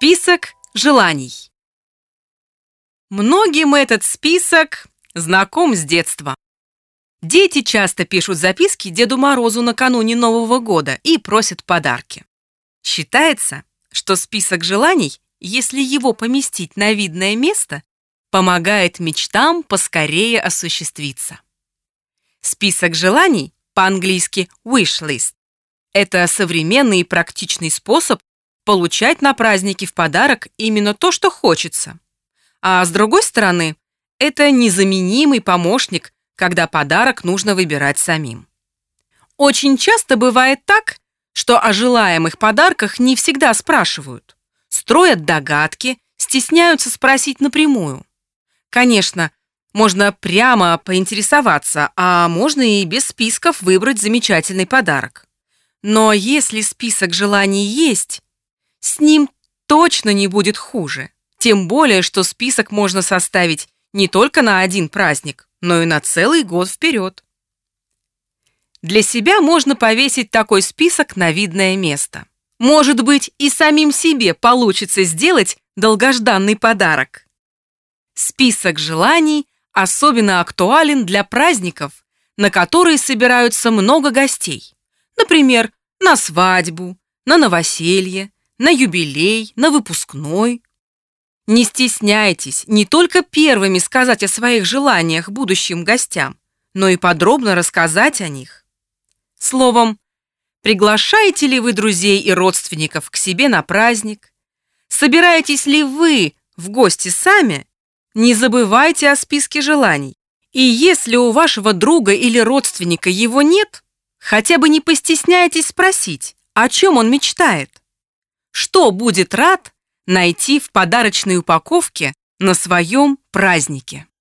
Список желаний. Многим этот список знаком с детства. Дети часто пишут записки Деду Морозу накануне Нового года и просят подарки. Считается, что список желаний, если его поместить на видное место, помогает мечтам поскорее осуществиться. Список желаний, по-английски wish list, это современный и практичный способ получать на праздники в подарок именно то, что хочется. А с другой стороны, это незаменимый помощник, когда подарок нужно выбирать самим. Очень часто бывает так, что о желаемых подарках не всегда спрашивают. Строят догадки, стесняются спросить напрямую. Конечно, можно прямо поинтересоваться, а можно и без списков выбрать замечательный подарок. Но если список желаний есть, с ним точно не будет хуже. Тем более, что список можно составить не только на один праздник, но и на целый год вперед. Для себя можно повесить такой список на видное место. Может быть, и самим себе получится сделать долгожданный подарок. Список желаний особенно актуален для праздников, на которые собираются много гостей. Например, на свадьбу, на новоселье, на юбилей, на выпускной. Не стесняйтесь не только первыми сказать о своих желаниях будущим гостям, но и подробно рассказать о них. Словом, приглашаете ли вы друзей и родственников к себе на праздник? Собираетесь ли вы в гости сами? Не забывайте о списке желаний. И если у вашего друга или родственника его нет, хотя бы не постесняйтесь спросить, о чем он мечтает. Что будет рад найти в подарочной упаковке на своем празднике?